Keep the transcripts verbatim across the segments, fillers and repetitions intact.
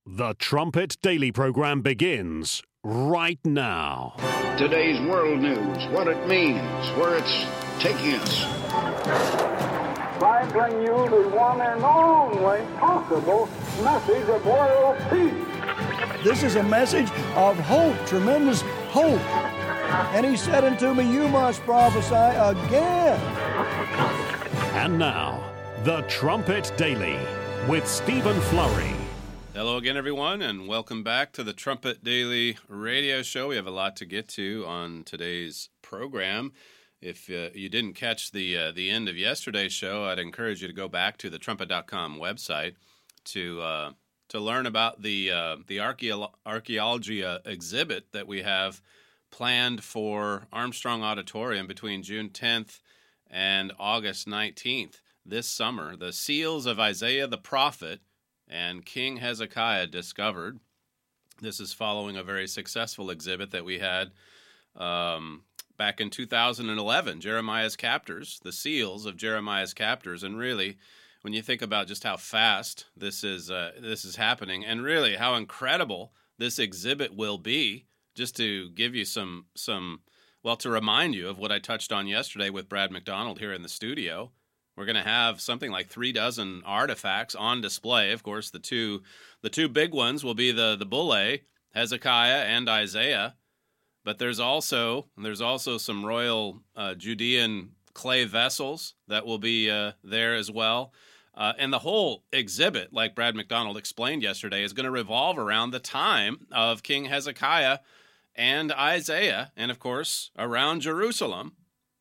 The Trumpet Daily program begins right now. Today's world news, what it means, where it's taking us. I bring you the one and only possible message of world peace. This is a message of hope, tremendous hope. And he said unto me, you must prophesy again. And now, The Trumpet Daily with Stephen Flurry. Hello again, everyone, and welcome back to the Trumpet Daily radio show. We have a lot to get to on today's program. If uh, you didn't catch the uh, the end of yesterday's show, I'd encourage you to go back to the trumpet dot com website to uh, to learn about the uh, the archaeo- archaeology uh, exhibit that we have planned for Armstrong Auditorium between June tenth and August nineteenth this summer. The seals of Isaiah the prophet and King Hezekiah discovered. This is following a very successful exhibit that we had um, back in two thousand eleven, Jeremiah's Captors, the seals of Jeremiah's Captors. And really, when you think about just how fast this is uh, this is happening, and really how incredible this exhibit will be, just to give you some, some well, to remind you of what I touched on yesterday with Brad McDonald here in the studio. We're going to have something like three dozen artifacts on display. Of course, the two the two big ones will be the the bulle, Hezekiah and Isaiah. But there's also there's also some royal uh, Judean clay vessels that will be uh, there as well. Uh, and the whole exhibit, like Brad McDonald explained yesterday, is going to revolve around the time of King Hezekiah and Isaiah, and of course around Jerusalem.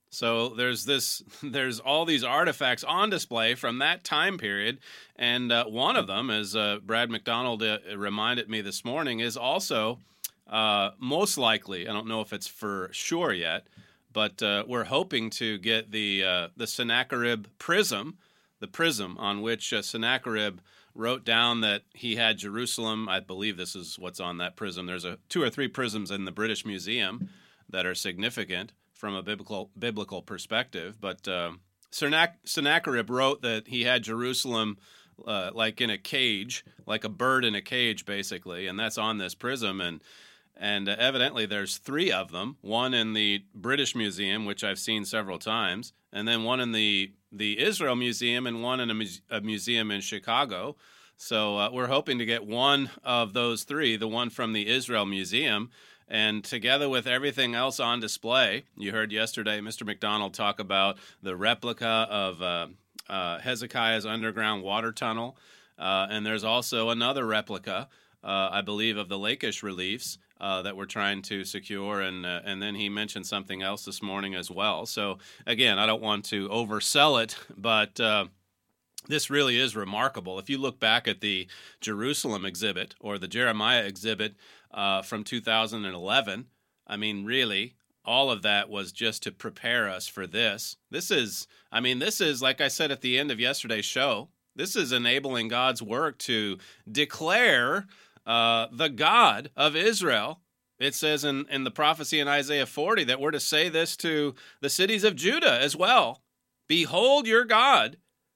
So there's this, there's all these artifacts on display from that time period, and uh, one of them, as uh, Brad McDonald uh, reminded me this morning, is also uh, most likely. I don't know if it's for sure yet, but uh, we're hoping to get the uh, the Sennacherib prism, the prism on which uh, Sennacherib wrote down that he had Jerusalem. I believe this is what's on that prism. There's a two or three prisms in the British Museum that are significant from a biblical biblical perspective, but uh, Sennacherib wrote that he had Jerusalem uh, like in a cage, like a bird in a cage, basically, and that's on this prism. And and uh, evidently, there's three of them: one in the British Museum, which I've seen several times, and then one in the the Israel Museum, and one in a, mu- a museum in Chicago. So uh, we're hoping to get one of those three, the one from the Israel Museum. And together with everything else on display, you heard yesterday Mister McDonald talk about the replica of uh, uh, Hezekiah's underground water tunnel. Uh, and there's also another replica, uh, I believe, of the Lachish reliefs uh, that we're trying to secure. And, uh, and then he mentioned something else this morning as well. So, again, I don't want to oversell it, but Uh, this really is remarkable. If you look back at the Jerusalem exhibit or the Jeremiah exhibit uh, from two thousand eleven, I mean, really, all of that was just to prepare us for this. This is, I mean, this is, like I said at the end of yesterday's show, this is enabling God's work to declare uh, the God of Israel. It says in, in the prophecy in Isaiah forty that we're to say this to the cities of Judah as well. Behold your God.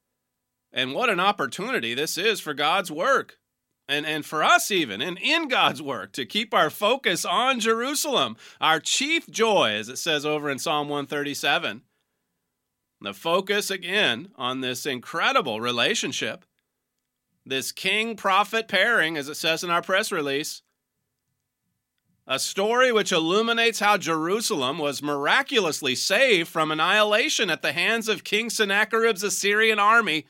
And what an opportunity this is for God's work, and, and for us even, and in God's work, to keep our focus on Jerusalem, our chief joy, as it says over in Psalm one thirty-seven. The focus, again, on this incredible relationship, this king-prophet pairing, as it says in our press release, a story which illuminates how Jerusalem was miraculously saved from annihilation at the hands of King Sennacherib's Assyrian army.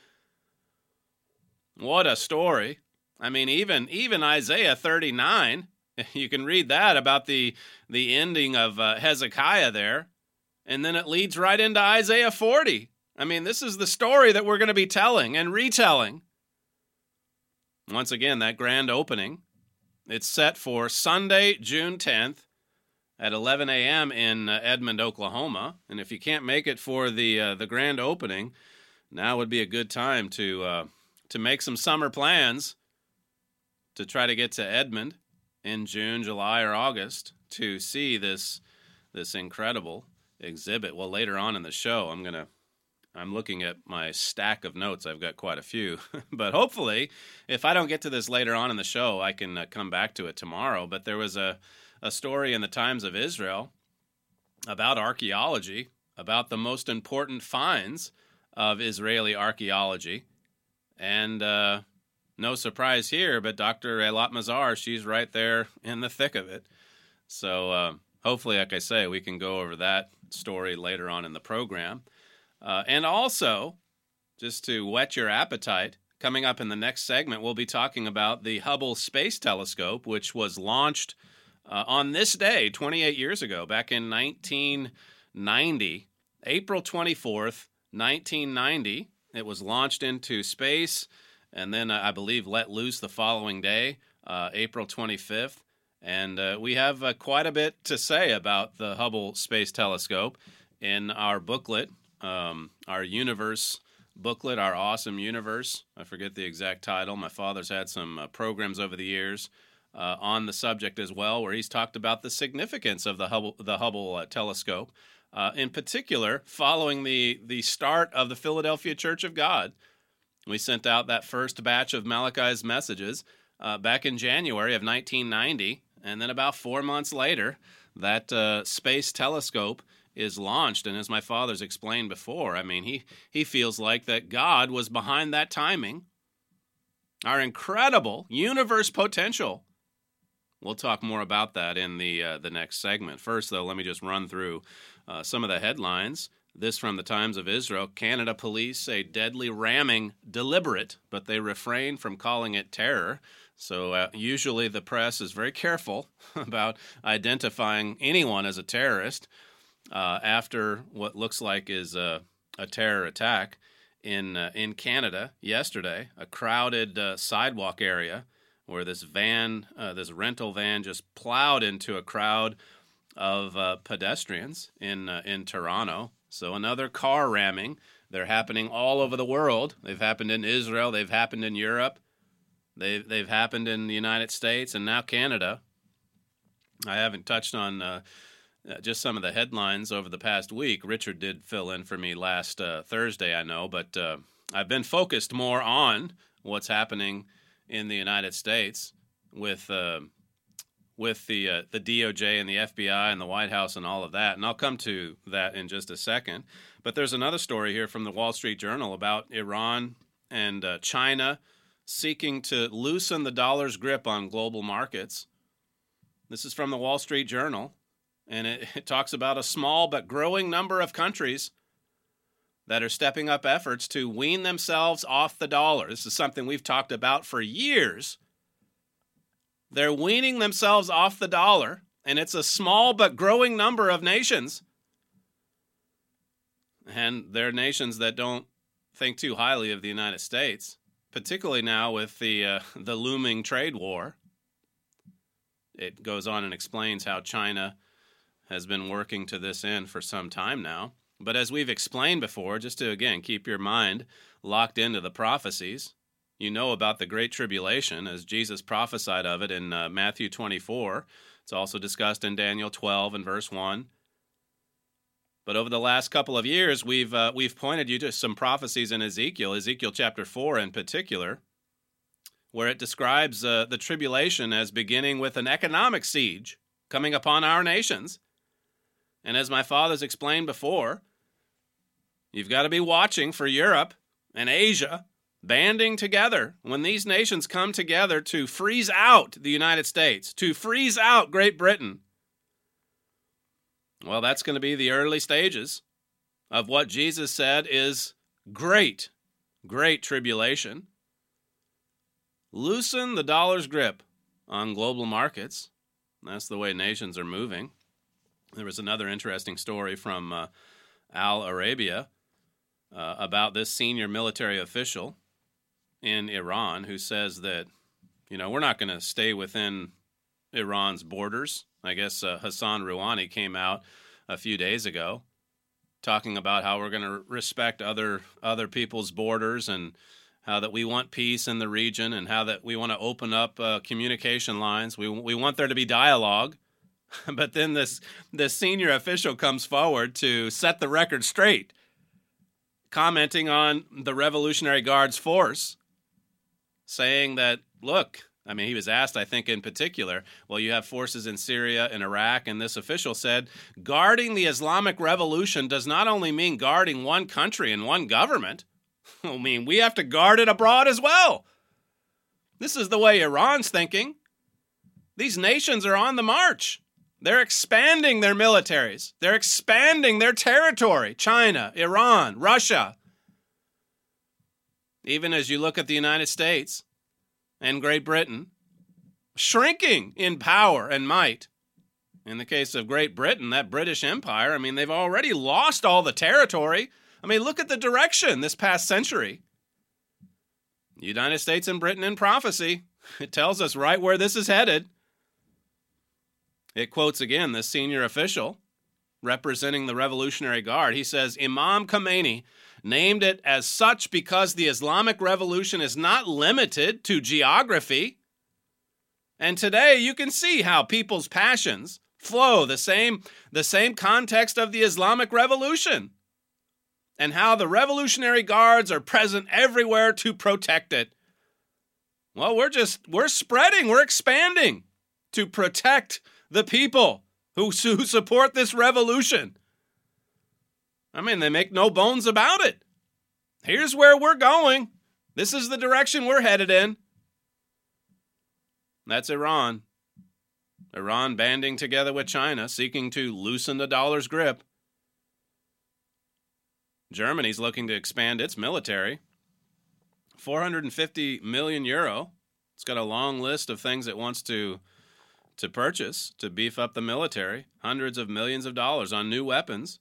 What a story. I mean, even even Isaiah thirty-nine, you can read that about the, the ending of uh, Hezekiah there, and then it leads right into Isaiah forty. I mean, this is the story that we're going to be telling and retelling. Once again, that grand opening, it's set for Sunday, June tenth at eleven a.m. in uh, Edmond, Oklahoma. And if you can't make it for the uh, the grand opening, now would be a good time to uh, to make some summer plans to try to get to Edmond in June, July, or August to see this this incredible exhibit. Well, later on in the show, I'm gonna I'm looking at my stack of notes. I've got quite a few. But hopefully, if I don't get to this later on in the show, I can uh, come back to it tomorrow. But there was a, a story in the Times of Israel about archaeology, about the most important finds of Israeli archaeology. And uh, no surprise here, but Doctor Eilat Mazar, she's right there in the thick of it. So uh, hopefully, like I say, we can go over that story later on in the program. Uh, and also, just to whet your appetite, coming up in the next segment, we'll be talking about the Hubble Space Telescope, which was launched uh, on this day twenty-eight years ago, back in nineteen ninety, April twenty-fourth, nineteen ninety. It was launched into space and then uh, I believe let loose the following day, uh, April twenty-fifth. And uh, we have uh, quite a bit to say about the Hubble Space Telescope in our booklet, um, our universe booklet, our awesome universe. I forget the exact title. My father's had some uh, programs over the years uh, on the subject as well, where he's talked about the significance of the Hubble, the Hubble uh, telescope, uh, in particular, following the, the start of the Philadelphia Church of God. We sent out that first batch of Malachi's messages uh, back in January of nineteen ninety. And then about four months later, that uh, space telescope is launched. And as my father's explained before, I mean, he, he feels like that God was behind that timing. Our incredible universe potential. We'll talk more about that in the uh, the next segment. First, though, let me just run through uh, some of the headlines. This from the Times of Israel. Canada police say deadly ramming deliberate, but they refrain from calling it terror. So uh, usually the press is very careful about identifying anyone as a terrorist uh, after what looks like is a, a terror attack in uh, in Canada yesterday. A crowded uh, sidewalk area where this van, uh, this rental van, just plowed into a crowd of uh, pedestrians in uh, in Toronto. So another car ramming. They're happening all over the world. They've happened in Israel. They've happened in Europe. They've, they've happened in the United States and now Canada. I haven't touched on uh, just some of the headlines over the past week. Richard did fill in for me last uh, Thursday, I know, but uh, I've been focused more on what's happening in the United States with uh, with the uh, the D O J and the F B I and the White House and all of that, and I'll come to that in just a second. But there's another story here from the Wall Street Journal about Iran and uh, China seeking to loosen the dollar's grip on global markets. This is from the Wall Street Journal, and it, it talks about a small but growing number of countries that are stepping up efforts to wean themselves off the dollar. This is something we've talked about for years. They're weaning themselves off the dollar, and it's a small but growing number of nations. And they're nations that don't think too highly of the United States, particularly now with the uh, the looming trade war. It goes on and explains how China has been working to this end for some time now. But as we've explained before, just to, again, keep your mind locked into the prophecies, you know about the Great Tribulation, as Jesus prophesied of it in uh, Matthew twenty-four. It's also discussed in Daniel twelve and verse one. But over the last couple of years, we've uh, we've pointed you to some prophecies in Ezekiel, Ezekiel chapter four in particular, where it describes uh, the tribulation as beginning with an economic siege coming upon our nations. And as my father's explained before, you've got to be watching for Europe and Asia banding together when these nations come together to freeze out the United States, to freeze out Great Britain. Well, that's going to be the early stages of what Jesus said is great, great tribulation. Loosen the dollar's grip on global markets. That's the way nations are moving. There was another interesting story from uh, Al Arabia uh, about this senior military official in Iran who says that, you know, we're not going to stay within Iran's borders. I guess uh, Hassan Rouhani came out a few days ago talking about how we're going to respect other other people's borders and how that we want peace in the region and how that we want to open up uh, communication lines. We we want there to be dialogue. But then this this senior official comes forward to set the record straight, commenting on the Revolutionary Guard's force, saying that, look, I mean, he was asked, I think, in particular, well, you have forces in Syria and Iraq, and this official said, guarding the Islamic Revolution does not only mean guarding one country and one government. I mean, we have to guard it abroad as well. This is the way Iran's thinking. These nations are on the march. They're expanding their militaries. They're expanding their territory. China, Iran, Russia. Even as you look at the United States and Great Britain, shrinking in power and might. In the case of Great Britain, that British Empire, I mean, they've already lost all the territory. I mean, look at the direction this past century. United States and Britain in prophecy. It tells us right where this is headed. It quotes again this senior official representing the Revolutionary Guard. He says, Imam Khomeini named it as such because the Islamic Revolution is not limited to geography. And today you can see how people's passions flow the same, the same context of the Islamic Revolution, and how the Revolutionary Guards are present everywhere to protect it. Well, we're just, we're spreading, we're expanding to protect the people who, who support this revolution. I mean, they make no bones about it. Here's where we're going. This is the direction we're headed in. That's Iran. Iran banding together with China, seeking to loosen the dollar's grip. Germany's looking to expand its military. four hundred fifty million euro. It's got a long list of things it wants to to purchase to beef up the military. Hundreds of millions of dollars on new weapons.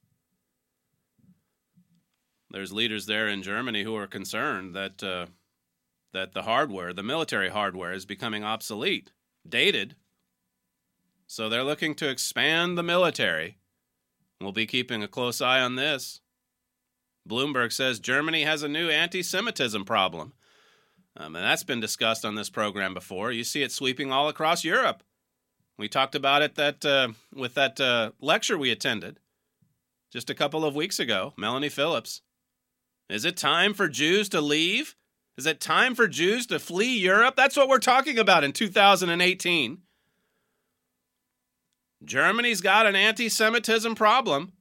There's leaders there in Germany who are concerned that uh, that the hardware, the military hardware, is becoming obsolete, dated. So they're looking to expand the military. We'll be keeping a close eye on this. Bloomberg says Germany has a new anti-Semitism problem. Um, and that's been discussed on this program before. You see it sweeping all across Europe. We talked about it that uh, with that uh, lecture we attended just a couple of weeks ago, Melanie Phillips. Is it time for Jews to leave? Is it time for Jews to flee Europe? That's what we're talking about in two thousand eighteen. Germany's got an anti-Semitism problem.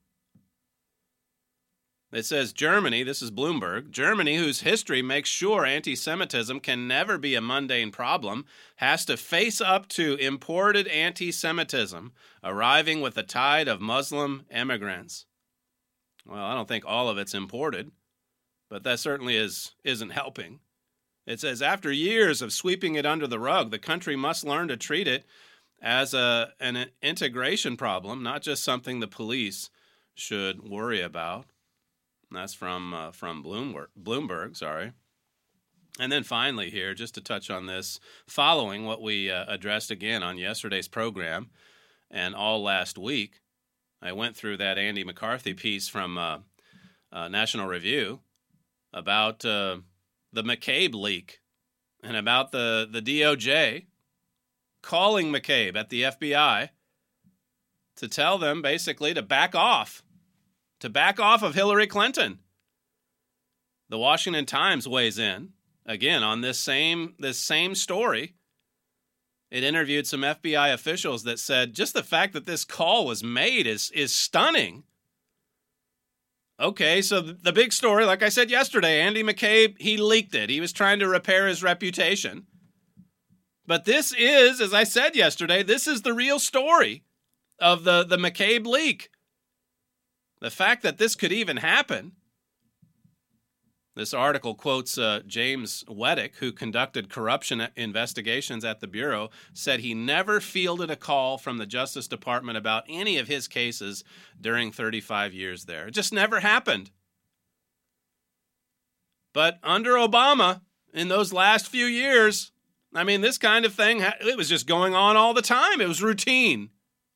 It says Germany, this is Bloomberg, Germany, whose history makes sure anti-Semitism can never be a mundane problem, has to face up to imported anti-Semitism arriving with the tide of Muslim immigrants. Well, I don't think all of it's imported, but that certainly is, isn't helping. It says after years of sweeping it under the rug, the country must learn to treat it as a, an integration problem, not just something the police should worry about. That's from uh, from Bloomberg, Bloomberg, sorry. And then finally here, just to touch on this, following what we uh, addressed again on yesterday's program and all last week, I went through that Andy McCarthy piece from uh, uh, National Review about uh, the McCabe leak and about the, the D O J calling McCabe at the F B I to tell them basically to back off. To back off of Hillary Clinton. The Washington Times weighs in, again, on this same this same story. It interviewed some F B I officials that said just the fact that this call was made is, is stunning. Okay, so the big story, like I said yesterday, Andy McCabe, he leaked it. He was trying to repair his reputation. But this is, as I said yesterday, this is the real story of the, the McCabe leak. The fact that this could even happen. This article quotes uh, James Weddick, who conducted corruption investigations at the Bureau, said he never fielded a call from the Justice Department about any of his cases during thirty-five years there. It just never happened. But under Obama, in those last few years, I mean, this kind of thing, it was just going on all the time. It was routine.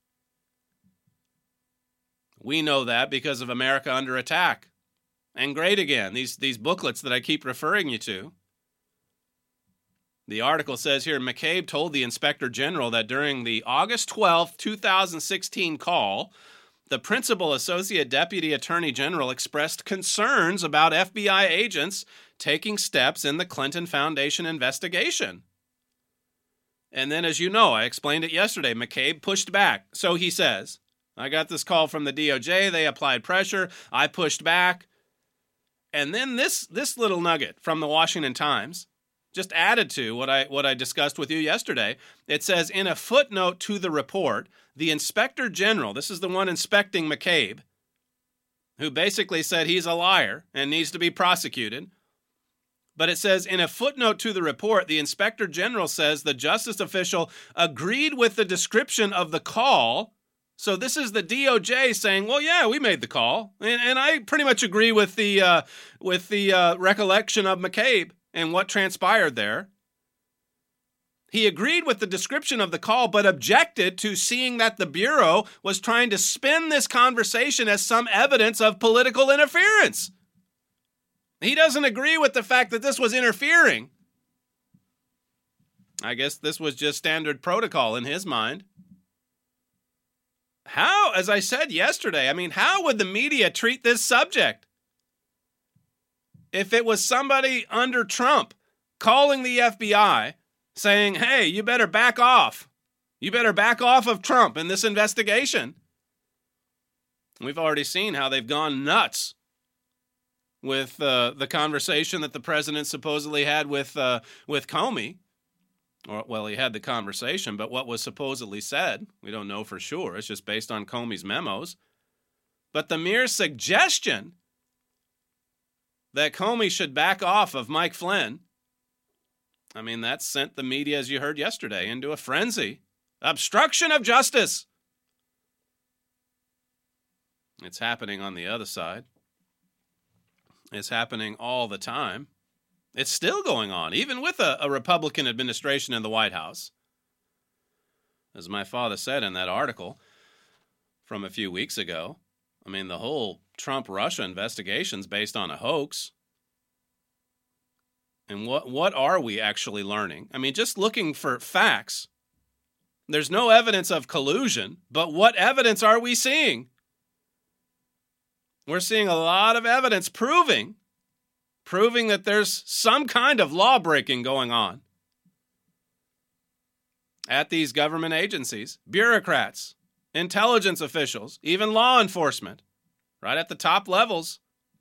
We know that because of America Under Attack. And Great Again, these, these booklets that I keep referring you to. The article says here, McCabe told the Inspector General that during the August twelfth, twenty sixteen call, the principal associate deputy attorney general expressed concerns about F B I agents taking steps in the Clinton Foundation investigation. And then, as you know, I explained it yesterday, McCabe pushed back. So he says, I got this call from the D O J. They applied pressure. I pushed back. And then this this little nugget from the Washington Times just added to what I what I discussed with you yesterday. It says, in a footnote to the report, the inspector general, this is the one inspecting McCabe, who basically said he's a liar and needs to be prosecuted. But it says, in a footnote to the report, the inspector general says the justice official agreed with the description of the call. So this is the D O J saying, well, yeah, we made the call. And, and I pretty much agree with the, uh, with the uh, recollection of McCabe and what transpired there. He agreed with the description of the call, but objected to seeing that the Bureau was trying to spin this conversation as some evidence of political interference. He doesn't agree with the fact that this was interfering. I guess this was just standard protocol in his mind. How, as I said yesterday, I mean, how would the media treat this subject? If it was somebody under Trump calling the F B I saying, hey, you better back off. You better back off of Trump in this investigation. We've already seen how they've gone nuts with uh, the conversation that the president supposedly had with uh, with Comey. Or, well, he had the conversation, but what was supposedly said, we don't know for sure. It's just based on Comey's memos. But the mere suggestion that Comey should back off of Mike Flynn, I mean, that sent the media, as you heard yesterday, into a frenzy. Obstruction of justice. It's happening on the other side. It's happening all the time. It's still going on, even with a, a Republican administration in the White House. As my father said in that article from a few weeks ago, I mean, the whole Trump-Russia investigation is based on a hoax. And what, what are we actually learning? I mean, just looking for facts. There's no evidence of collusion, but what evidence are we seeing? We're seeing a lot of evidence proving proving that there's some kind of law breaking going on at these government agencies, bureaucrats, intelligence officials, even law enforcement, right at the top levels.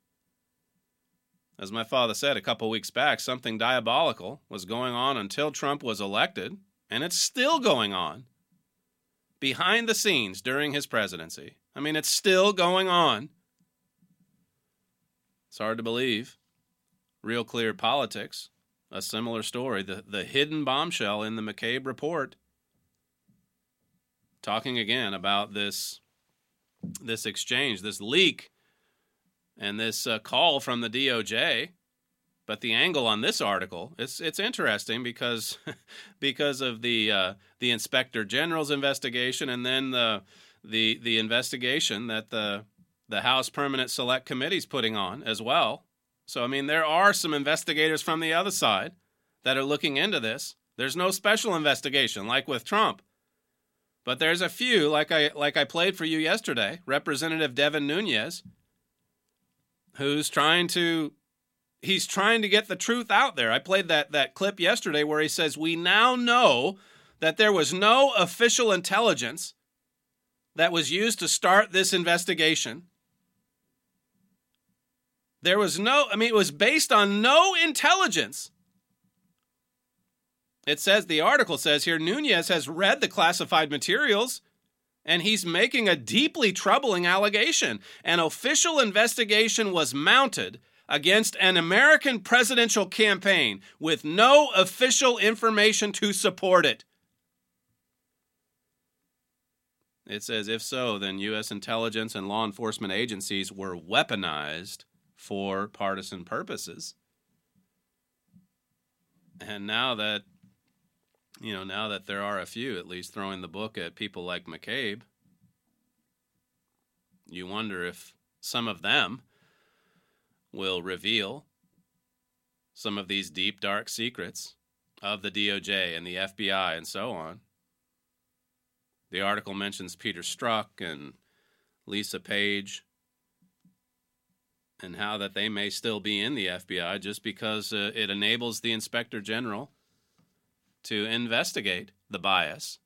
As my father said a couple weeks back, something diabolical was going on until Trump was elected, and it's still going on behind the scenes during his presidency. I mean, it's still going on. It's hard to believe. Real Clear Politics, a similar story, the, the hidden bombshell in the McCabe report, talking again about this, this exchange, this leak, and this uh, call from the D O J. But the angle on this article, it's it's interesting because because of the uh, the Inspector General's investigation, and then the the the investigation that the the House Permanent Select Committee's putting on as well. So, I mean, there are some investigators from the other side that are looking into this. There's no special investigation like with Trump. But there's a few, like I like I played for you yesterday, Representative Devin Nunes, who's trying to he's trying to get the truth out there. I played that that clip yesterday where he says, we now know that there was no official intelligence that was used to start this investigation. There was no, I mean, it was based on no intelligence. It says, the article says here, Nunes has read the classified materials, and he's making a deeply troubling allegation. An official investigation was mounted against an American presidential campaign with no official information to support it. It says, if so, then U S intelligence and law enforcement agencies were weaponized for partisan purposes. And now that, you know, now that there are a few at least throwing the book at people like McCabe, you wonder if some of them will reveal some of these deep, dark secrets of the D O J and the F B I and so on. The article mentions Peter Strzok and Lisa Page, and how that they may still be in the F B I just because uh, it enables the Inspector General to investigate the bias,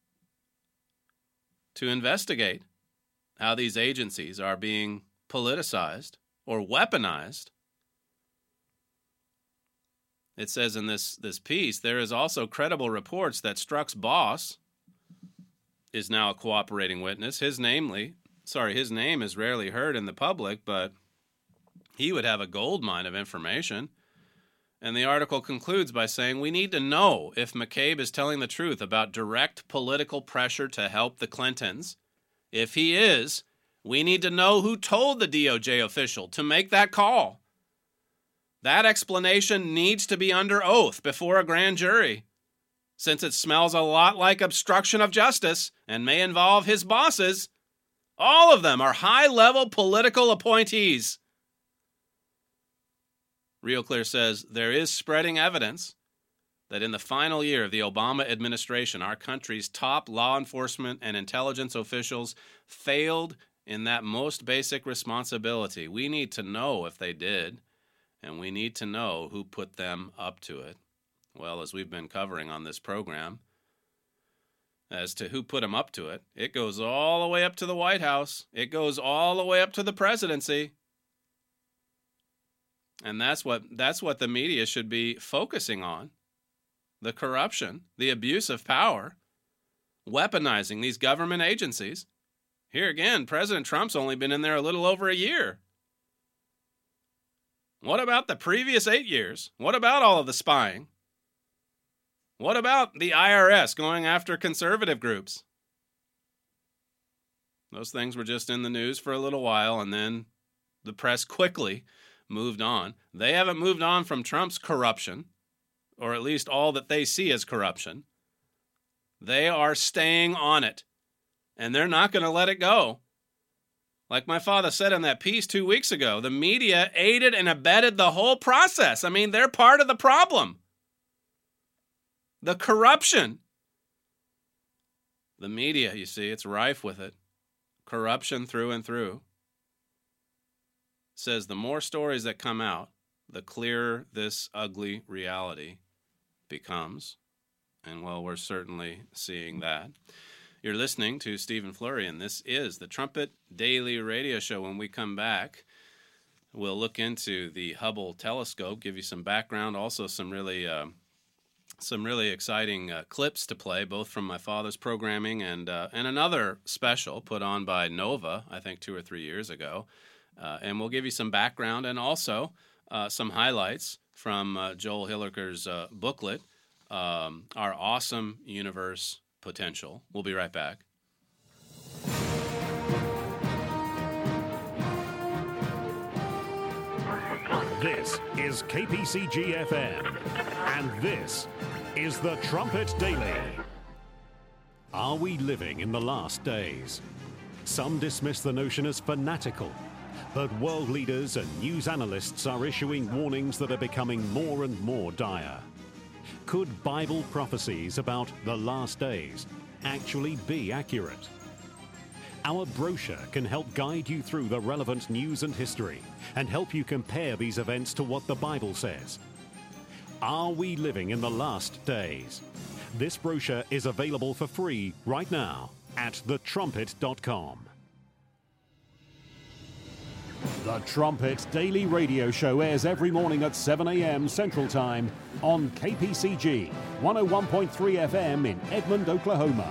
to investigate how these agencies are being politicized or weaponized. It says in this, this piece, there is also credible reports that Strzok's boss is now a cooperating witness. His namely, sorry, his name is rarely heard in the public, but he would have a gold mine of information. And the article concludes by saying, we need to know if McCabe is telling the truth about direct political pressure to help the Clintons. If he is, we need to know who told the D O J official to make that call. That explanation needs to be under oath before a grand jury, since it smells a lot like obstruction of justice and may involve his bosses. All of them are high-level political appointees. Real Clear says there is spreading evidence that in the final year of the Obama administration, our country's top law enforcement and intelligence officials failed in that most basic responsibility. We need to know if they did, and we need to know who put them up to it. Well, as we've been covering on this program, as to who put them up to it, it goes all the way up to the White House. It goes all the way up to the presidency. And that's what that's what the media should be focusing on. The corruption, the abuse of power, weaponizing these government agencies. Here again, President Trump's only been in there a little over a year. What about the previous eight years? What about all of the spying? What about the I R S going after conservative groups? Those things were just in the news for a little while, and then the press quickly moved on. They haven't moved on from Trump's corruption, or at least all that they see as corruption. They are staying on it, and they're not going to let it go. Like my father said in that piece two weeks ago, the media aided and abetted the whole process. I mean, they're part of the problem. The corruption. The media, you see, it's rife with it. Corruption through and through. Says the more stories that come out, the clearer this ugly reality becomes. And, well, we're certainly seeing that. You're listening to Stephen Flurry, and this is the Trumpet Daily Radio Show. When we come back, we'll look into the Hubble telescope, give you some background, also some really uh, some really exciting uh, clips to play, both from my father's programming and uh, and another special put on by Nova, I think two or three years ago. Uh, and we'll give you some background and also uh, some highlights from uh, Joel Hilliker's uh, booklet, um, Our Awesome Universe Potential. We'll be right back. This is K P C G F M, and this is the Trumpet Daily. Are we living in the last days? Some dismiss the notion as fanatical, but world leaders and news analysts are issuing warnings that are becoming more and more dire. Could Bible prophecies about the last days actually be accurate? Our brochure can help guide you through the relevant news and history and help you compare these events to what the Bible says. Are we living in the last days? This brochure is available for free right now at the trumpet dot com. The Trumpet Daily Radio Show airs every morning at seven a.m. Central Time on K P C G one oh one point three F M in Edmond, Oklahoma.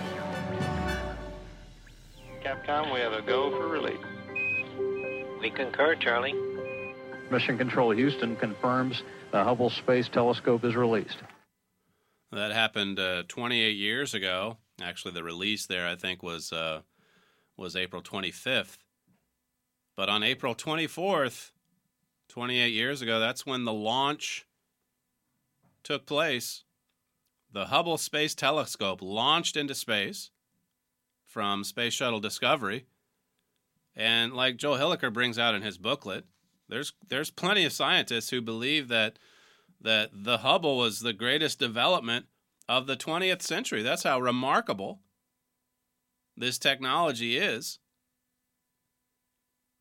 Capcom, we have a go for release. We concur, Charlie. Mission Control Houston confirms the Hubble Space Telescope is released. That happened uh, twenty-eight years ago. Actually, the release there, I think, was uh, was April twenty-fifth. But on April twenty-fourth, twenty-eight years ago, that's when the launch took place. The Hubble Space Telescope launched into space from Space Shuttle Discovery. And like Joel Hilliker brings out in his booklet, there's there's plenty of scientists who believe that that the Hubble was the greatest development of the twentieth century. That's how remarkable this technology is.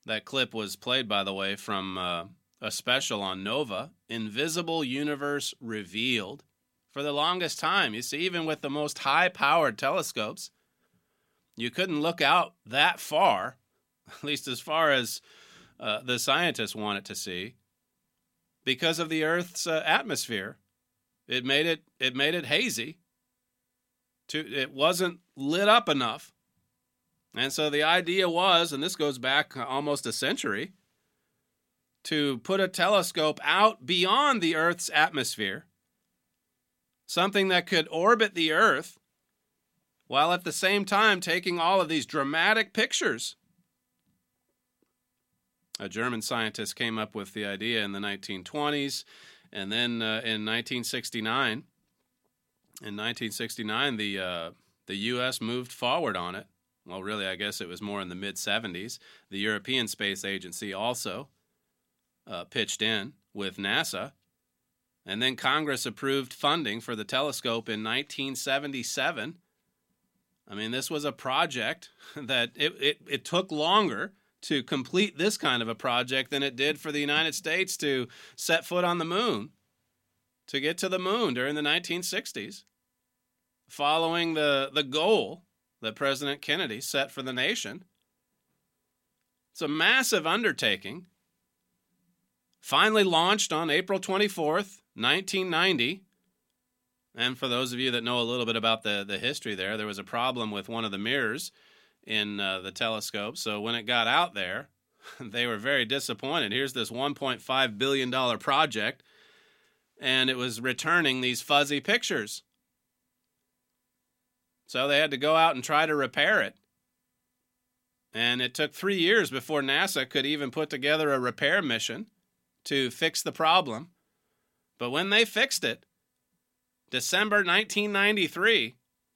That clip was played, by the way, from uh, a special on Nova, Invisible Universe Revealed. For the longest time, you see, even with the most high-powered telescopes, you couldn't look out that far, at least as far as uh, the scientists wanted to see, because of the Earth's uh, atmosphere. It made it it made it hazy. To, it wasn't lit up enough. And so the idea was, and this goes back almost a century, to put a telescope out beyond the Earth's atmosphere, something that could orbit the Earth, while at the same time taking all of these dramatic pictures. A German scientist came up with the idea in the nineteen twenties, and then uh, in nineteen sixty-nine, in nineteen sixty-nine, the uh, the U S moved forward on it. Well, really, I guess it was more in the mid-seventies. The European Space Agency also uh, pitched in with NASA. And then Congress approved funding for the telescope in nineteen seventy-seven. I mean, this was a project that it, it, it took longer to complete this kind of a project than it did for the United States to set foot on the moon, to get to the moon during the nineteen sixties, following the, the goal that President Kennedy set for the nation. It's a massive undertaking. Finally launched on April twenty-fourth, nineteen ninety. And for those of you that know a little bit about the, the history there, there was a problem with one of the mirrors in uh, the telescope. So when it got out there, they were very disappointed. Here's this one point five billion dollars project, and it was returning these fuzzy pictures. So they had to go out and try to repair it. And it took three years before NASA could even put together a repair mission to fix the problem. But when they fixed it, December nineteen ninety-three,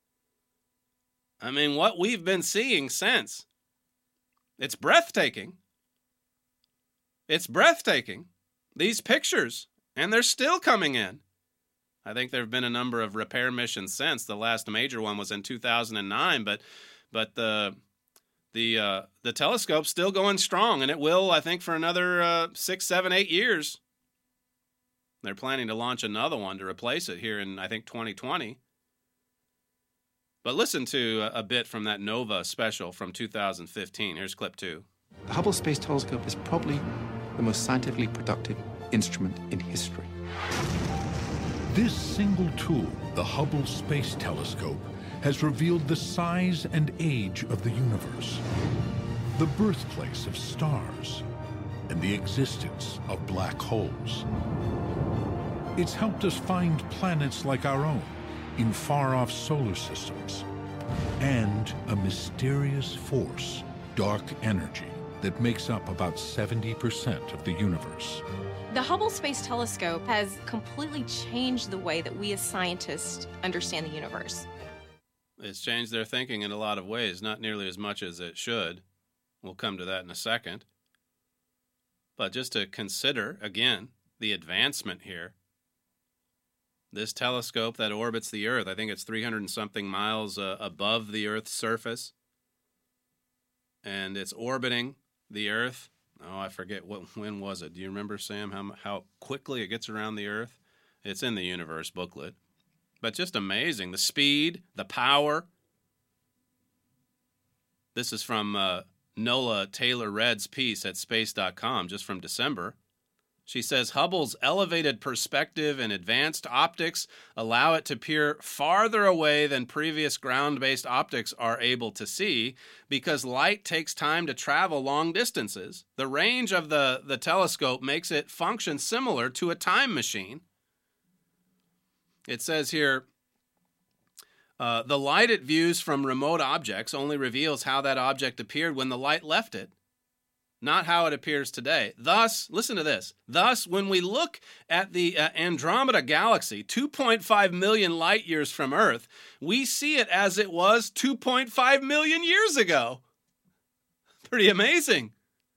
I mean, what we've been seeing since, it's breathtaking. It's breathtaking. These pictures, and they're still coming in. I think there have been a number of repair missions since. The last major one was in two thousand nine, but but the the uh, the telescope's still going strong, and it will, I think, for another uh, six, seven, eight years. They're planning to launch another one to replace it here in, I think, twenty twenty. But listen to a, a bit from that Nova special from two thousand fifteen. Here's clip two. The Hubble Space Telescope is probably the most scientifically productive instrument in history. This single tool, the Hubble Space Telescope, has revealed the size and age of the universe, the birthplace of stars, and the existence of black holes. It's helped us find planets like our own in far-off solar systems, and a mysterious force, dark energy, that makes up about seventy percent of the universe. The Hubble Space Telescope has completely changed the way that we as scientists understand the universe. It's changed their thinking in a lot of ways, not nearly as much as it should. We'll come to that in a second. But just to consider, again, the advancement here. This telescope that orbits the Earth, I think it's three hundred and something miles uh, above the Earth's surface. And it's orbiting the Earth. Oh, I forget, what. when was it? Do you remember, Sam, how how quickly it gets around the Earth? It's in the Universe booklet. But just amazing. The speed, the power. This is from uh, Nola Taylor-Redd's piece at space dot com, just from December. She says, Hubble's elevated perspective and advanced optics allow it to peer farther away than previous ground-based optics are able to see because light takes time to travel long distances. The range of the, the telescope makes it function similar to a time machine. It says here, uh, the light it views from remote objects only reveals how that object appeared when the light left it, not how it appears today. Thus, listen to this. Thus, when we look at the uh, Andromeda Galaxy, two point five million light years from Earth, we see it as it was two point five million years ago. Pretty amazing.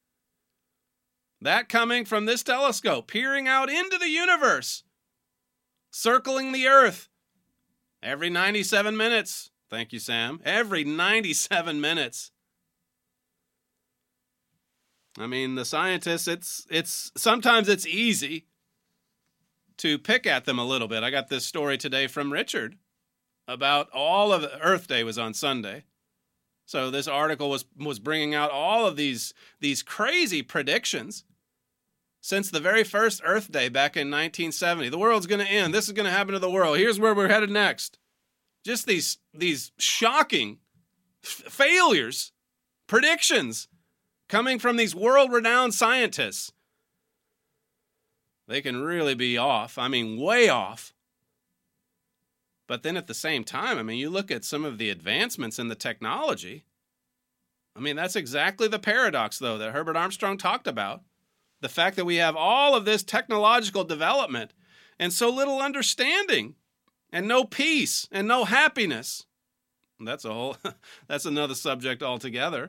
That coming from this telescope, peering out into the universe, circling the Earth every ninety-seven minutes. Thank you, Sam. Every ninety-seven minutes. I mean, the scientists, it's it's sometimes it's easy to pick at them a little bit. I got this story today from Richard about all of Earth Day was on Sunday. So this article was was bringing out all of these these crazy predictions since the very first Earth Day back in nineteen seventy. The world's going to end. This is going to happen to the world. Here's where we're headed next. Just these these shocking f- failures, predictions coming from these world-renowned scientists. They can really be off. I mean, way off. But then at the same time, I mean, you look at some of the advancements in the technology. I mean, that's exactly the paradox, though, that Herbert Armstrong talked about. The fact that we have all of this technological development and so little understanding and no peace and no happiness. That's a whole, that's another subject altogether.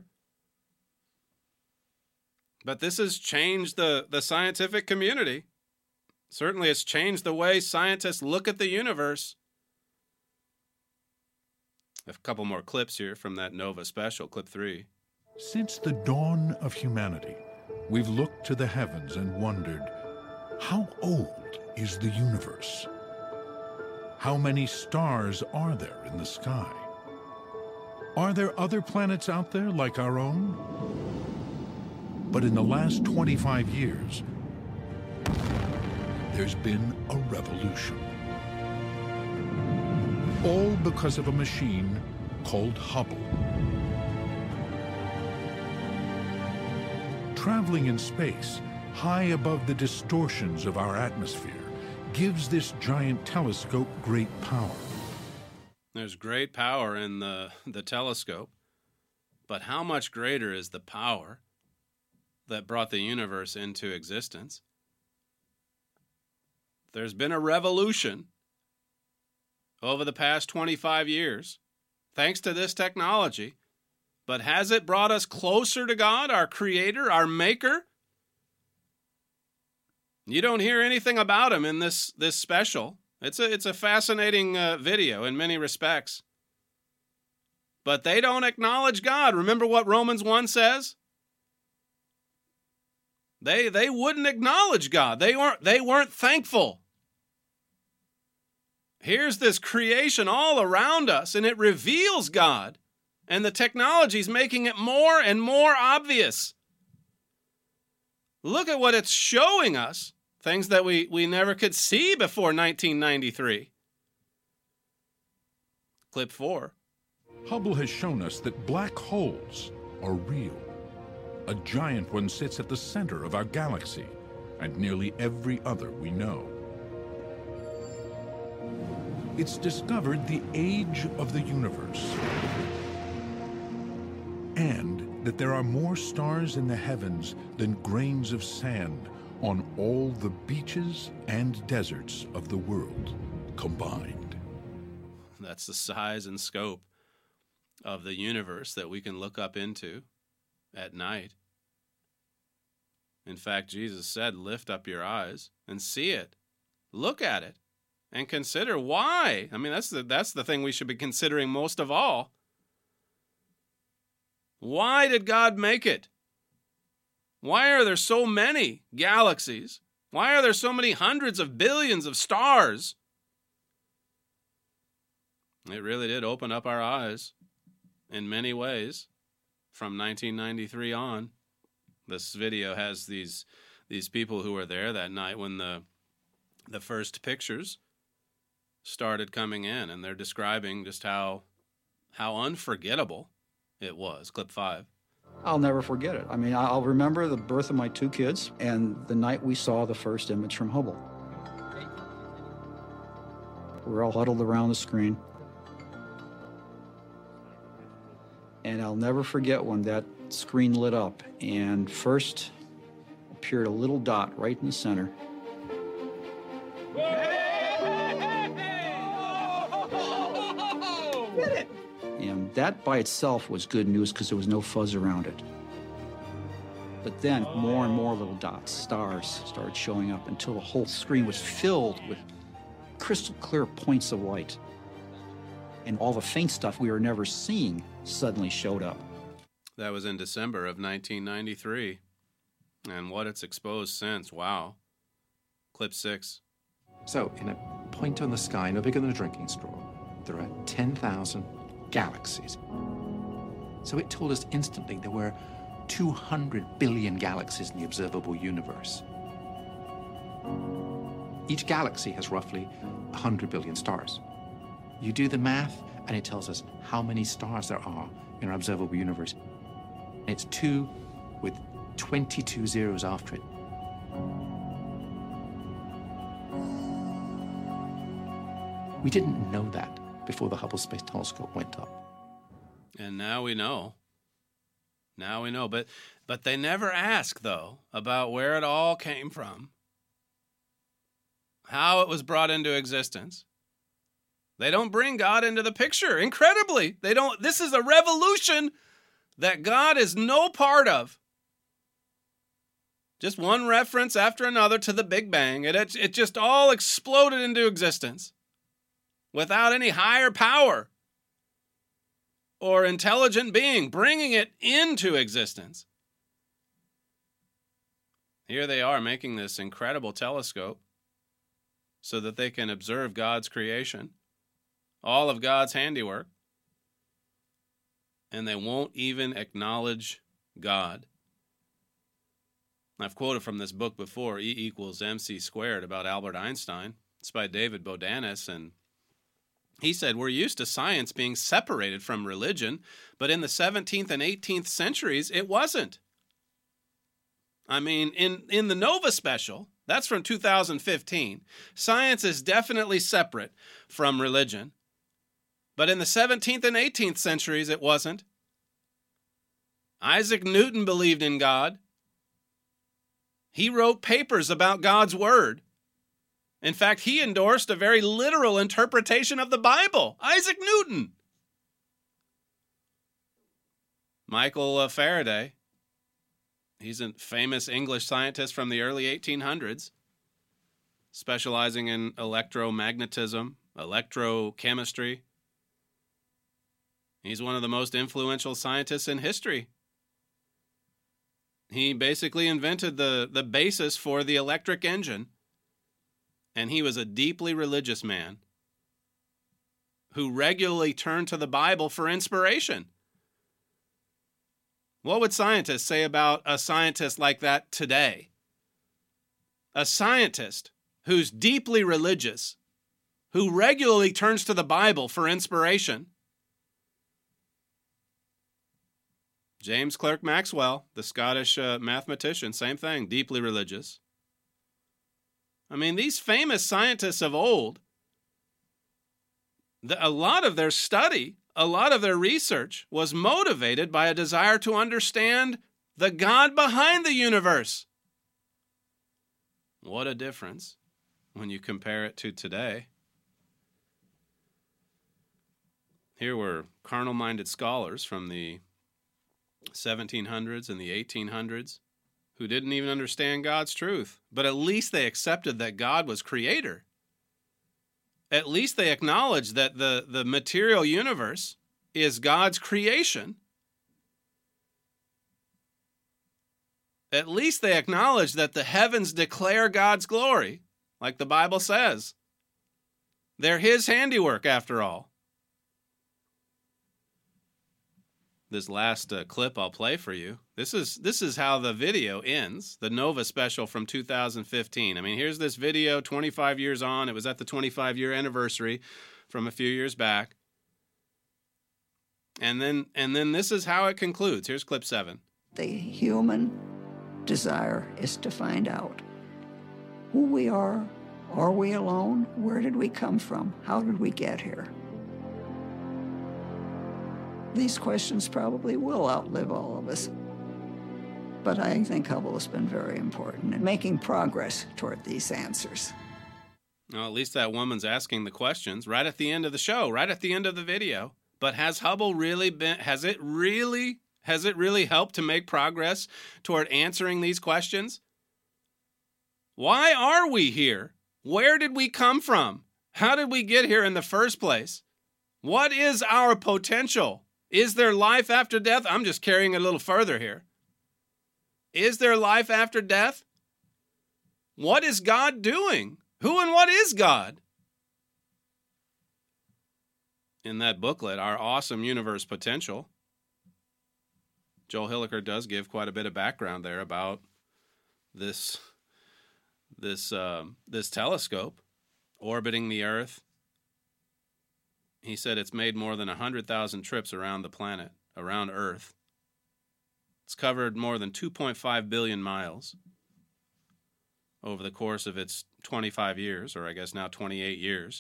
But this has changed the, the scientific community. Certainly it's changed the way scientists look at the universe. A couple more clips here from that Nova special, clip three. Since the dawn of humanity, we've looked to the heavens and wondered, how old is the universe? How many stars are there in the sky? Are there other planets out there like our own? But in the last twenty-five years, there's been a revolution. All because of a machine called Hubble. Traveling in space, high above the distortions of our atmosphere, gives this giant telescope great power. There's great power in the, the telescope, but how much greater is the power that brought the universe into existence? There's been a revolution over the past twenty-five years, thanks to this technology. But has it brought us closer to God, our Creator, our Maker? You don't hear anything about Him in this, this special. It's a, it's a fascinating uh, video in many respects. But they don't acknowledge God. Remember what Romans one says? They, they wouldn't acknowledge God. They weren't, they weren't thankful. Here's this creation all around us, and it reveals God. And the technology is making it more and more obvious. Look at what it's showing us. Things that we, we never could see before nineteen ninety-three. Clip four. Hubble has shown us that black holes are real. A giant one sits at the center of our galaxy, and nearly every other we know. It's discovered the age of the universe, and that there are more stars in the heavens than grains of sand on all the beaches and deserts of the world combined. That's the size and scope of the universe that we can look up into at night. In fact, Jesus said, lift up your eyes and see it. Look at it and consider why. I mean, that's the, that's the thing we should be considering most of all. Why did God make it? Why are there so many galaxies? Why are there so many hundreds of billions of stars? It really did open up our eyes in many ways from nineteen ninety-three on. This video has these these people who were there that night when the the first pictures started coming in, and they're describing just how how unforgettable it was. Clip five. I'll never forget it. I mean, I'll remember the birth of my two kids and the night we saw the first image from Hubble. We're all huddled around the screen. And I'll never forget when that screen lit up and first appeared a little dot right in the center. And that by itself was good news because there was no fuzz around it. But then more and more little dots, stars, started showing up until the whole screen was filled with crystal clear points of light. And all the faint stuff we were never seeing suddenly showed up. That was in December of nineteen ninety-three. And what it's exposed since, wow. Clip six. So, in a point on the sky, no bigger than a drinking straw, there are ten thousand galaxies. So it told us instantly there were two hundred billion galaxies in the observable universe. Each galaxy has roughly one hundred billion stars. You do the math, and it tells us how many stars there are in our observable universe. It's two with twenty-two zeros after it. We didn't know that before the Hubble Space Telescope went up. And now we know. Now we know. But but they never ask, though, about where it all came from, how it was brought into existence. They don't bring God into the picture. Incredibly, they don't. This is a revolution that God is no part of. Just one reference after another to the Big Bang. It, it, it just all exploded into existence without any higher power or intelligent being bringing it into existence. Here they are making this incredible telescope so that they can observe God's creation, all of God's handiwork, and they won't even acknowledge God. I've quoted from this book before, E equals mc squared, about Albert Einstein. It's by David Bodanis, and he said, we're used to science being separated from religion, but in the seventeenth and eighteenth centuries, it wasn't. I mean, in, in the Nova special, that's from two thousand fifteen, science is definitely separate from religion. But in the seventeenth and eighteenth centuries, it wasn't. Isaac Newton believed in God. He wrote papers about God's word. In fact, he endorsed a very literal interpretation of the Bible. Isaac Newton. Michael uh, Faraday. He's a famous English scientist from the early eighteen hundreds, specializing in electromagnetism, electrochemistry. He's one of the most influential scientists in history. He basically invented the, the basis for the electric engine. And he was a deeply religious man who regularly turned to the Bible for inspiration. What would scientists say about a scientist like that today? A scientist who's deeply religious, who regularly turns to the Bible for inspiration. James Clerk Maxwell, the Scottish uh, mathematician, same thing, deeply religious. I mean, these famous scientists of old, the, a lot of their study, a lot of their research was motivated by a desire to understand the God behind the universe. What a difference when you compare it to today. Here were carnal-minded scholars from the seventeen hundreds and the eighteen hundreds who didn't even understand God's truth, but at least they accepted that God was creator. At least they acknowledged that the, the material universe is God's creation. At least they acknowledged that the heavens declare God's glory, like the Bible says. They're his handiwork, after all. This last uh, clip I'll play for you. This is this is how the video ends, the Nova special from two thousand fifteen. I mean, here's this video twenty-five years on. It was at the twenty-five year anniversary from a few years back. And then and then this is how it concludes. Here's clip seven. The human desire is to find out who we are. Are we alone? Where did we come from? How did we get here? These questions probably will outlive all of us. But I think Hubble has been very important in making progress toward these answers. Well, at least that woman's asking the questions right at the end of the show, right at the end of the video. But has Hubble really been, has it really, has it really helped to make progress toward answering these questions? Why are we here? Where did we come from? How did we get here in the first place? What is our potential? Is there life after death? I'm just carrying it a little further here. Is there life after death? What is God doing? Who and what is God? In that booklet, Our Awesome Universe Potential, Joel Hilliker does give quite a bit of background there about this, this, uh, this telescope orbiting the Earth. He said it's made more than one hundred thousand trips around the planet, around Earth. It's covered more than two point five billion miles over the course of its twenty-five years, or I guess now twenty-eight years.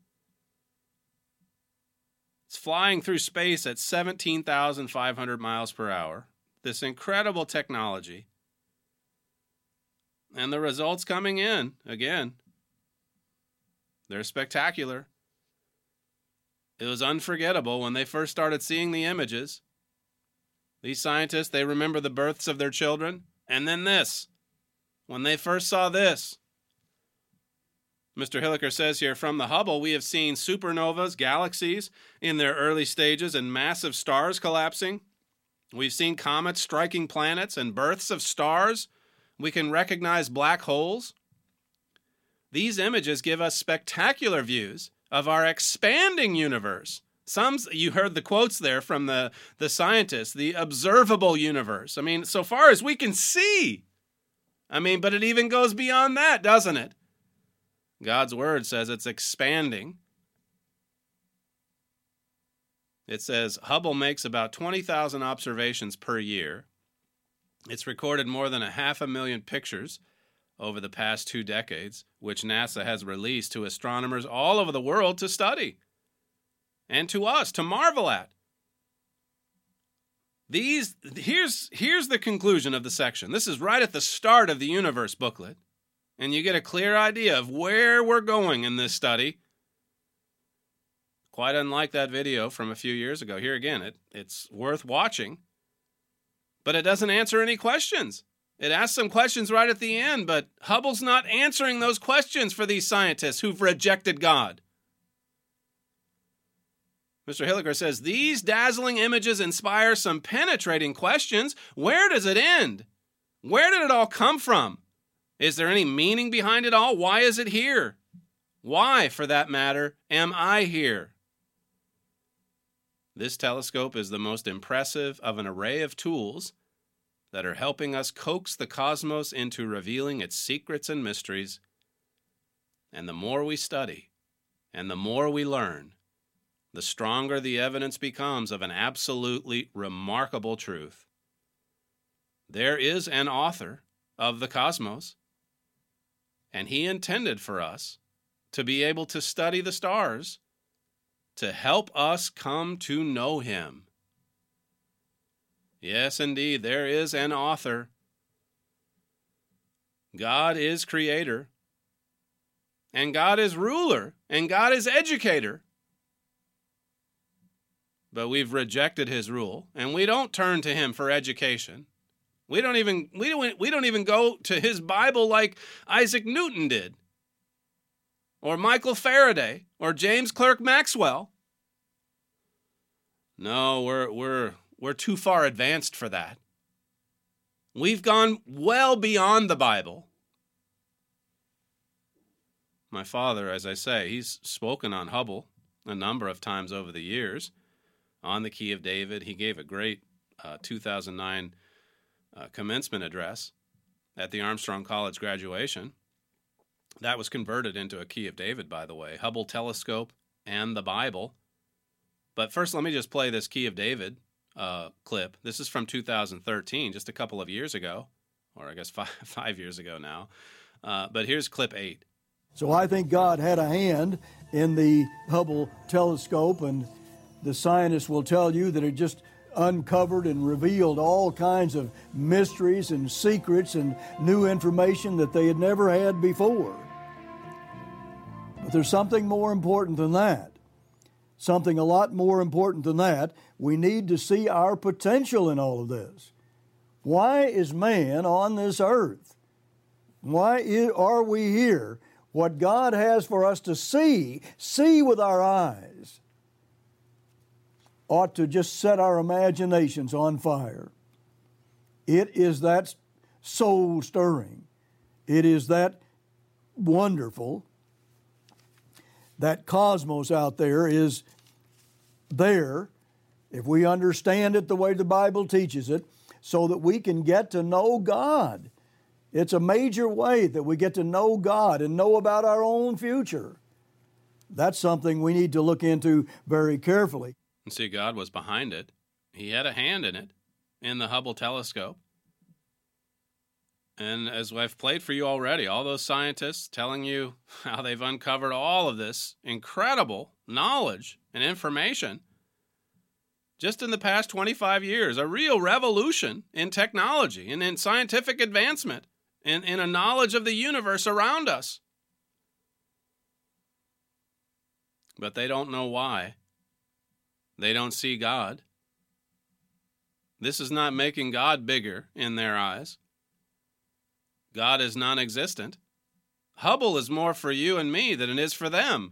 It's flying through space at seventeen thousand five hundred miles per hour. This incredible technology. And the results coming in, again, they're spectacular. It was unforgettable when they first started seeing the images. These scientists, they remember the births of their children. And then this. When they first saw this. Mister Hilliker says here, from the Hubble, we have seen supernovas, galaxies in their early stages, and massive stars collapsing. We've seen comets striking planets and births of stars. We can recognize black holes. These images give us spectacular views of our expanding universe. Some, you heard the quotes there from the, the scientists, the observable universe. I mean, so far as we can see. I mean, but it even goes beyond that, doesn't it? God's word says it's expanding. It says Hubble makes about twenty thousand observations per year. It's recorded more than a half a million pictures over the past two decades, which NASA has released to astronomers all over the world to study and to us to marvel at. These, here's, here's the conclusion of the section. This is right at the start of the Universe booklet, and you get a clear idea of where we're going in this study. Quite unlike that video from a few years ago. Here again, it, it's worth watching, but it doesn't answer any questions. It asks some questions right at the end, but Hubble's not answering those questions for these scientists who've rejected God. Mister Hilliker says, these dazzling images inspire some penetrating questions. Where does it end? Where did it all come from? Is there any meaning behind it all? Why is it here? Why, for that matter, am I here? This telescope is the most impressive of an array of tools that are helping us coax the cosmos into revealing its secrets and mysteries. And the more we study, and the more we learn, the stronger the evidence becomes of an absolutely remarkable truth. There is an author of the cosmos, and he intended for us to be able to study the stars to help us come to know him. Yes, indeed, there is an author. God is creator, and God is ruler, and God is educator. But we've rejected his rule, and we don't turn to him for education. We don't even we don't we don't even go to his Bible like Isaac Newton did, or Michael Faraday, or James Clerk Maxwell. No, we're we're we're too far advanced for that. We've gone well beyond the Bible. My father, as I say, he's spoken on Hubble a number of times over the years. On the Key of David, he gave a great uh, two thousand nine uh, commencement address at the Armstrong College graduation. That was converted into a Key of David, by the way. Hubble telescope and the Bible. But first, let me just play this Key of David uh, clip. This is from two thousand thirteen, just a couple of years ago, or I guess five, five years ago now. Uh, but here's clip eight. So I think God had a hand in the Hubble telescope, and the scientists will tell you that it just uncovered and revealed all kinds of mysteries and secrets and new information that they had never had before. But there's something more important than that. Something a lot more important than that. We need to see our potential in all of this. Why is man on this earth? Why are we here? What God has for us to see, see with our eyes, ought to just set our imaginations on fire. It is that soul stirring. It is that wonderful. That cosmos out there is there, if we understand it the way the Bible teaches it, so that we can get to know God. It's a major way that we get to know God and know about our own future. That's something we need to look into very carefully. And see, God was behind it. He had a hand in it, in the Hubble telescope. And as I've played for you already, all those scientists telling you how they've uncovered all of this incredible knowledge and information just in the past twenty-five years, a real revolution in technology and in scientific advancement and in a knowledge of the universe around us. But they don't know why. They don't see God. This is not making God bigger in their eyes. God is non-existent. Hubble is more for you and me than it is for them.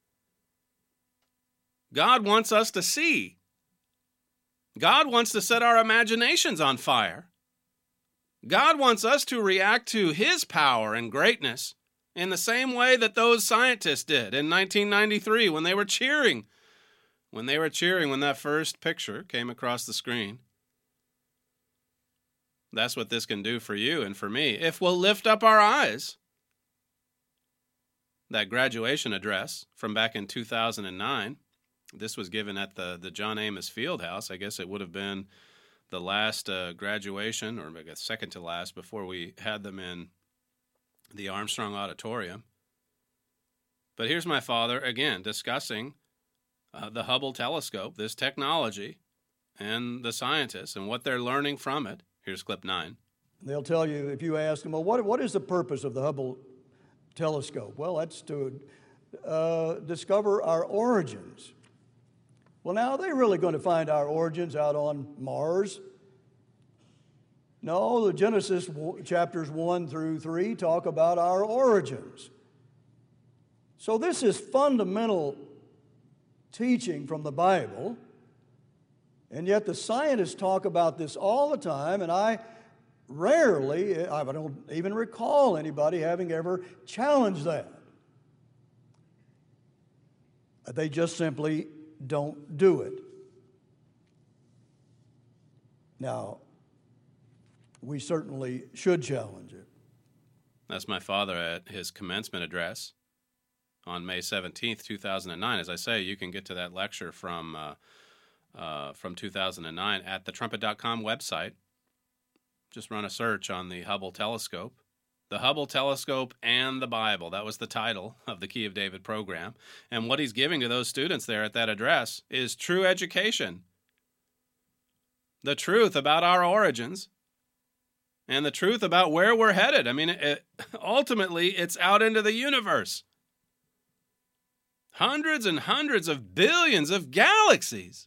God wants us to see. God wants to set our imaginations on fire. God wants us to react to His power and greatness in the same way that those scientists did in nineteen ninety-three when they were cheering. When they were cheering when that first picture came across the screen. That's what this can do for you and for me if we'll lift up our eyes. That graduation address from back in two thousand nine, this was given at the, the John Amos Fieldhouse. I guess it would have been the last uh, graduation, or I guess second to last, before we had them in the Armstrong Auditorium. But here's my father, again, discussing uh, the Hubble telescope, this technology, and the scientists and what they're learning from it. Here's clip nine. They'll tell you, if you ask them, well, what, what is the purpose of the Hubble telescope? Well, that's to uh, discover our origins. Well, now, are they really going to find our origins out on Mars? No, the Genesis chapters one through three talk about our origins. So this is fundamental teaching from the Bible. And yet the scientists talk about this all the time, and I rarely, I don't even recall anybody having ever challenged that. They just simply don't do it. Now, we certainly should challenge it. That's my father at his commencement address on May seventeenth, two thousand nine. As I say, you can get to that lecture from... Uh, Uh, from two thousand nine at the trumpet dot com website. Just run a search on the Hubble telescope. The Hubble telescope and the Bible. That was the title of the Key of David program. And what he's giving to those students there at that address is true education. The truth about our origins and the truth about where we're headed. I mean, it, ultimately, it's out into the universe. Hundreds and hundreds of billions of galaxies.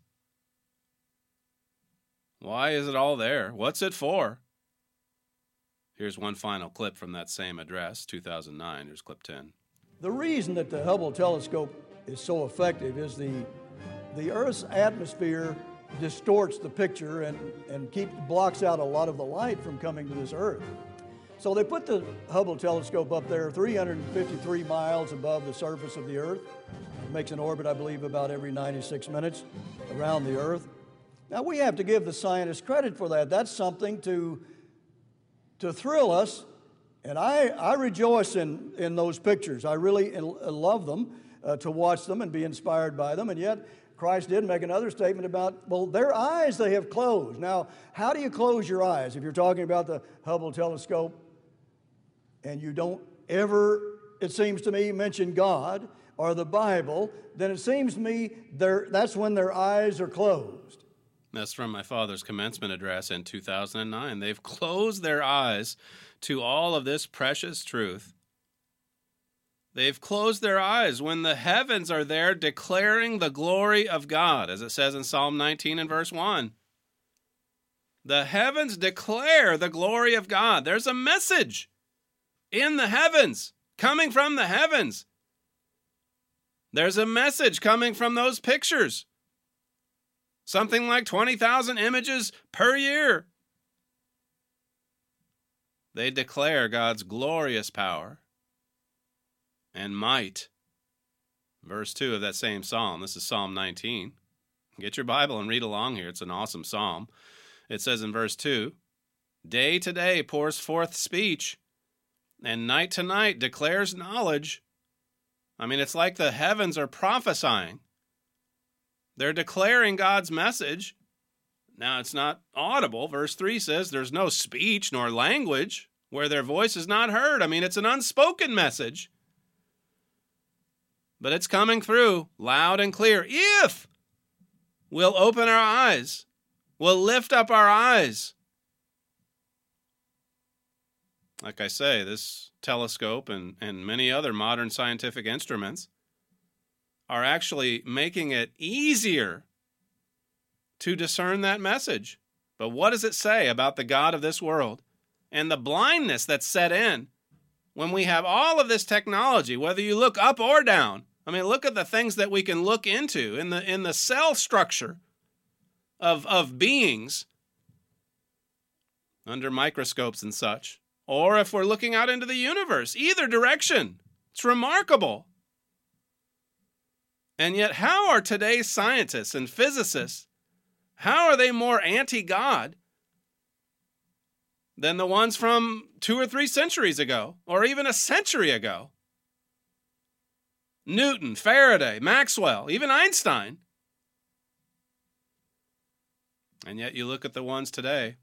Why is it all there? What's it for? Here's one final clip from that same address, two thousand nine. Here's clip ten. The reason that the Hubble telescope is so effective is the, the Earth's atmosphere distorts the picture and, and keep, blocks out a lot of the light from coming to this Earth. So they put the Hubble telescope up there three hundred fifty-three miles above the surface of the Earth. It makes an orbit, I believe, about every ninety-six minutes around the Earth. Now, we have to give the scientists credit for that. That's something to, to thrill us, and I, I rejoice in, in those pictures. I really love them, uh, to watch them and be inspired by them, and yet Christ did make another statement about, well, their eyes they have closed. Now, how do you close your eyes? If you're talking about the Hubble telescope and you don't ever, it seems to me, mention God or the Bible, then it seems to me that's when their eyes are closed. That's from my father's commencement address in two thousand nine. They've closed their eyes to all of this precious truth. They've closed their eyes when the heavens are there declaring the glory of God, as it says in Psalm nineteen and verse one. The heavens declare the glory of God. There's a message in the heavens, coming from the heavens. There's a message coming from those pictures. Something like twenty thousand images per year. They declare God's glorious power and might. Verse two of that same psalm. This is Psalm nineteen. Get your Bible and read along here. It's an awesome psalm. It says in verse two, day to day pours forth speech, and night to night declares knowledge. I mean, it's like the heavens are prophesying. They're declaring God's message. Now, it's not audible. Verse three says there's no speech nor language where their voice is not heard. I mean, it's an unspoken message. But it's coming through loud and clear. If we'll open our eyes, we'll lift up our eyes. Like I say, this telescope and, and many other modern scientific instruments are actually making it easier to discern that message. But what does it say about the God of this world and the blindness that's set in when we have all of this technology, whether you look up or down? I mean, look at the things that we can look into in the in the cell structure of, of beings under microscopes and such. Or if we're looking out into the universe, either direction. It's remarkable. And yet, how are today's scientists and physicists, how are they more anti-God than the ones from two or three centuries ago, or even a century ago? Newton, Faraday, Maxwell, even Einstein. And yet you look at the ones today,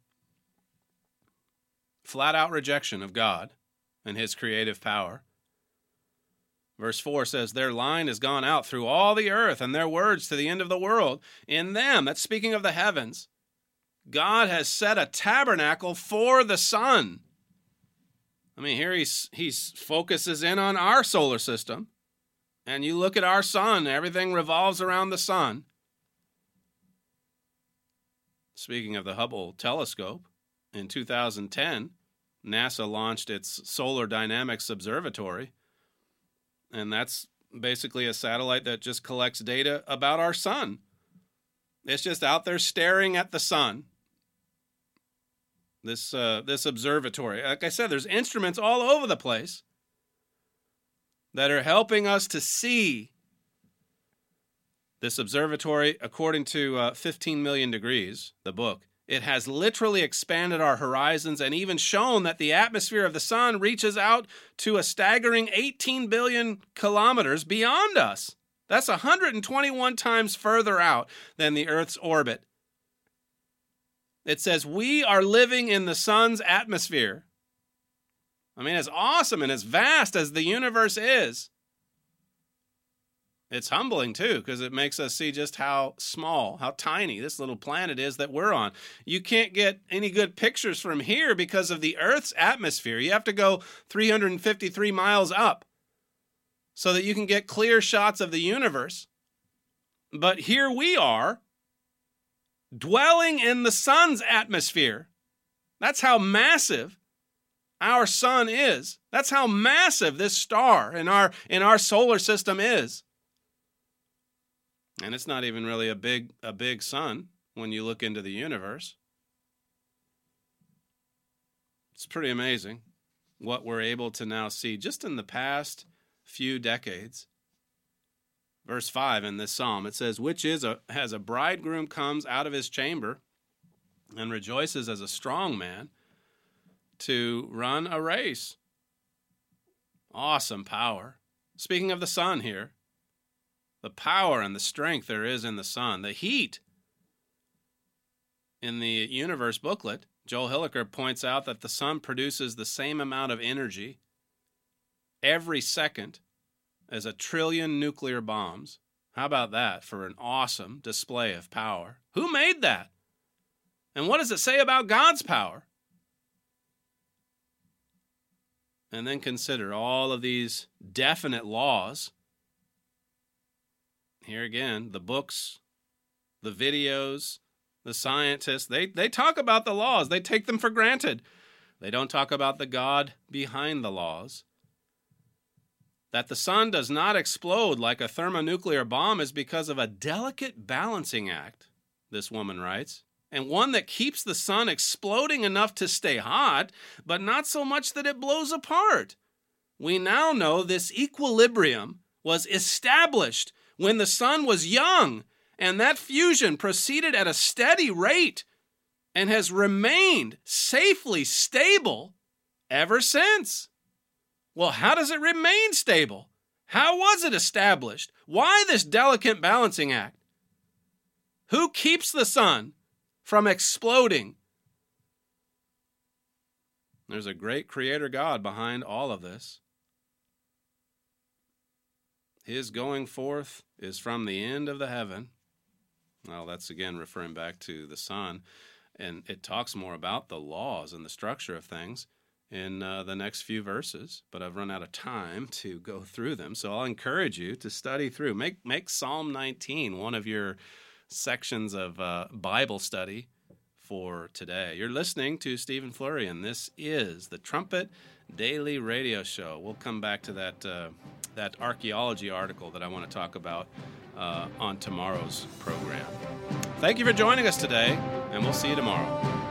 flat-out rejection of God and his creative power. Verse four says, their line has gone out through all the earth, and their words to the end of the world. In them, that's speaking of the heavens, God has set a tabernacle for the sun. I mean, here he's, he's focuses in on our solar system. And you look at our sun, everything revolves around the sun. Speaking of the Hubble telescope, in two thousand ten, NASA launched its Solar Dynamics Observatory, and that's basically a satellite that just collects data about our sun. It's just out there staring at the sun. This uh, this observatory. Like I said, there's instruments all over the place that are helping us to see. This observatory, according to uh, fifteen million Degrees, the book, it has literally expanded our horizons and even shown that the atmosphere of the sun reaches out to a staggering eighteen billion kilometers beyond us. That's one hundred twenty-one times further out than the Earth's orbit. It says we are living in the sun's atmosphere. I mean, as awesome and as vast as the universe is, it's humbling, too, because it makes us see just how small, how tiny this little planet is that we're on. You can't get any good pictures from here because of the Earth's atmosphere. You have to go three hundred fifty-three miles up so that you can get clear shots of the universe. But here we are, dwelling in the sun's atmosphere. That's how massive our sun is. That's how massive this star in our, in our solar system is. And it's not even really a big a big sun when you look into the universe. It's pretty amazing what we're able to now see just in the past few decades. Verse five in this psalm, it says, which is a, as a bridegroom comes out of his chamber and rejoices as a strong man to run a race. Awesome power. Speaking of the sun here, the power and the strength there is in the sun, the heat. In the universe booklet, Joel Hilliker points out that the sun produces the same amount of energy every second as a trillion nuclear bombs. How about that for an awesome display of power? Who made that? And what does it say about God's power? And then consider all of these definite laws. Here again, the books, the videos, the scientists, they, they talk about the laws. They take them for granted. They don't talk about the God behind the laws. That the sun does not explode like a thermonuclear bomb is because of a delicate balancing act, this woman writes. and one that keeps the sun exploding enough to stay hot, but not so much that it blows apart. We now know this equilibrium was established when the sun was young, and that fusion proceeded at a steady rate and has remained safely stable ever since. Well, how does it remain stable? How was it established? Why this delicate balancing act? Who keeps the sun from exploding? There's a great creator God behind all of this. His going forth is from the end of the heaven. Well, that's again referring back to the sun. And it talks more about the laws and the structure of things in uh, the next few verses, but I've run out of time to go through them. So I'll encourage you to study through. Make make Psalm nineteen one of your sections of uh, Bible study for today. You're listening to Stephen Flurry, and this is the Trumpet Daily Radio Show. We'll come back to that uh, that archaeology article that I want to talk about uh, on tomorrow's program. Thank you for joining us today, and we'll see you tomorrow.